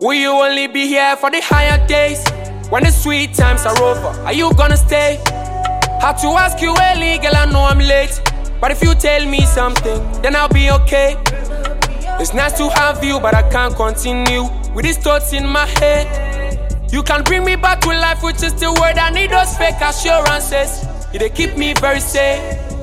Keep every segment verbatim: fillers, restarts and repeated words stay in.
Will you only be here for the higher days? When the sweet times are over, are you gonna stay? Had to ask you early, girl, I know I'm late. But if you tell me something, then I'll be okay. It's nice to have you, but I can't continue with these thoughts in my head. You can bring me back to life, which is the word I need. Those fake assurances, they keep me very safe.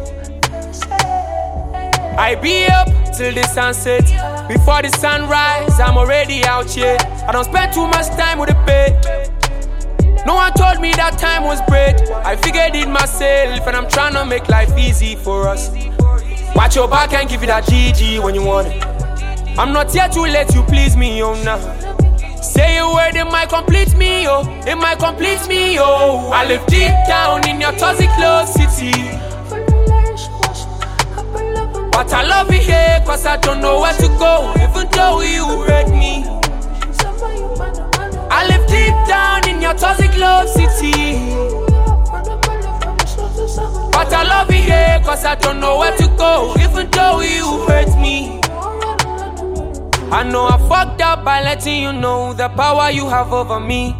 I be up till the sunset. Before the sunrise, I'm already out here. I don't spend too much time with the bed. No one told me that time was bread. I figured it myself, and I'm trying to make life easy for us. Watch your back and give it that G G when you want it. I'm not here to let you please me, oh nah. Say a word, it might complete me, oh. It might complete me, oh. I live deep down in your toxic love city. But I love you here, cause I don't know where to go, even though you hurt me. I live deep down in your toxic love city. But I love you here, cause I don't know where to go, even though you hurt me. I know I fucked up by letting you know the power you have over me.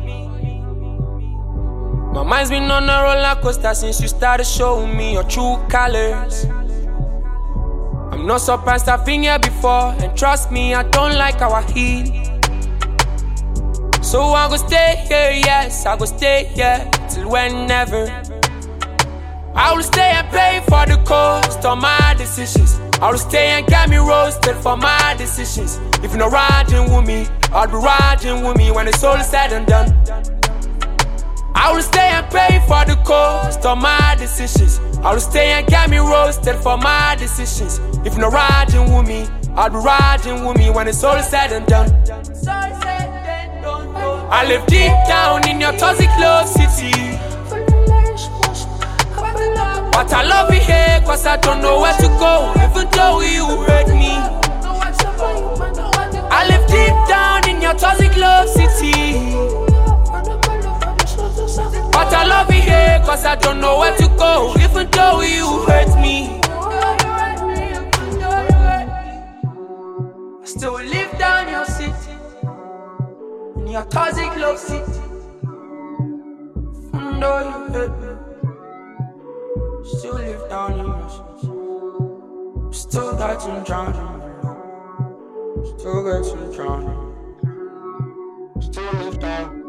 My mind's been on a roller coaster since you started showing me your true colors. I'm not surprised I've been here before, and trust me, I don't like how I heal. So I go stay here, yes, I go stay here till whenever. I will stay and pay for the cost of my decisions. I will stay and get me roasted for my decisions. If you're not riding with me, I'll be riding with me when it's all said and done. I will stay and pay for the cost of my decisions. I will stay and get me roasted for my decisions. If you're not riding with me, I'll be riding with me when it's all said and done. I live deep down in your toxic love city. But I love you here, cause I don't know where to go, even though you hurt me. I live deep down in your toxic love city. But I love you here, cause I don't know where to go, even though you hurt me. I still live down your city, in your toxic love city. Even though you hurt me, still live down in your city. Still got you drowning. Still got you drowning. Still live down.